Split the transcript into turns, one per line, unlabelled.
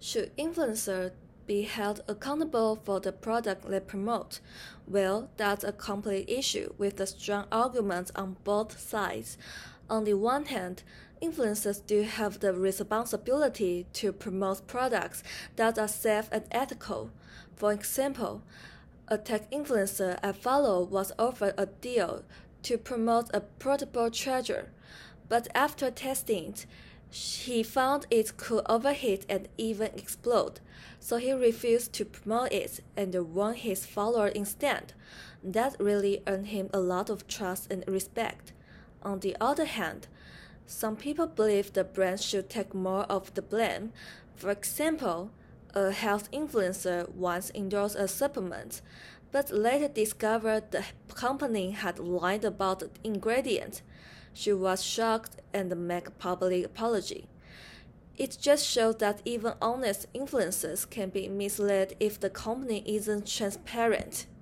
Should influencers be held accountable for the product they promote? Well, that's a complex issue with the strong arguments on both sides. On the one hand, influencers do have the responsibility to promote products that are safe and ethical. For example, a tech influencer I follow was offered a deal to promote a portable charger, but after testing it, he found it could overheat and even explode, so he refused to promote it and warned his followers instead. That really earned him a lot of trust and respect. On the other hand, some people believe the brand should take more of the blame. For example, a health influencer once endorsed a supplement, but later discovered the company had lied about the ingredients. She was shocked and made a public apology. It just shows that even honest influencers can be misled if the company isn't transparent.